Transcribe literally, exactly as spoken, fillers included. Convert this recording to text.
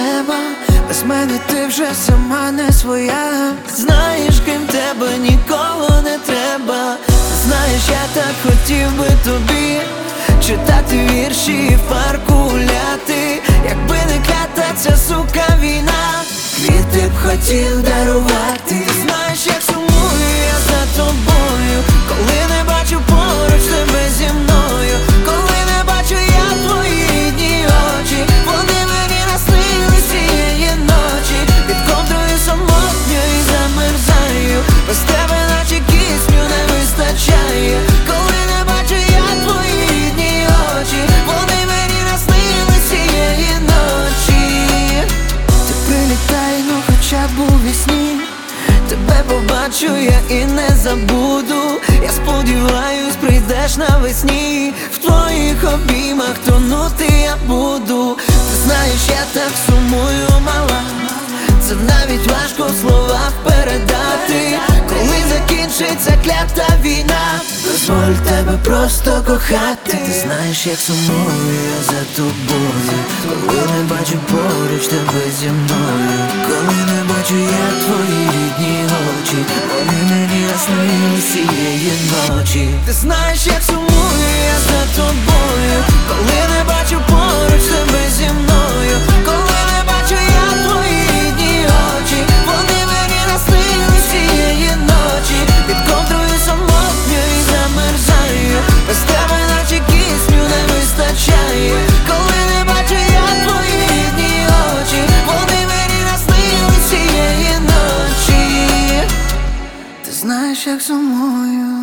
треба. Без мене ти вже сама не своя. Знаєш, крім тебе нікого не треба. Знаєш, я так хотів би тобі читати вірші і в парку гуляти. Якби не клята ця сука війна, квіти б хотів дарувати. Знаєш, як сумую я за тобою, коли не бачу поруч тебе зі мною. Коли не бачу я твої рідні очі, вони мені наснились цієї ночі. Під ковдрою самотньо і замерзаю, без тебе наче кисню не вистачає. Коли не бачу я твої рідні очі, вони мені наснились цієї ночі. Ти прилітай, ну хоча б у вісні, тебе побачу я і не забуду. Я сподіваюсь, прийдеш навесні, в твоїх обіймах тонути я буду. Ти знаєш, я так сумую, мала, це навіть важко в словах передати. Коли закінчиться клята війна, дозволь тебе просто кохати. Ти знаєш, як сумую я за тобою, коли не бачу поруч тебе зі мною. Коли не бачу я твої рідні очі, вони мені наснились цієї ночі. Ти знаєш, як сумую я за тобою, коли не бачу поруч тебе зі мною. Коли не бачу я твої рідні очі, вони мені наснились цієї ночі. Під ковдрою самотньо і замерзаю, без тебе наче кисню не вистачає. Коли не бачу я твої рідні очі, вони мені наснились цієї ночі. Ти знаєш, як сумую.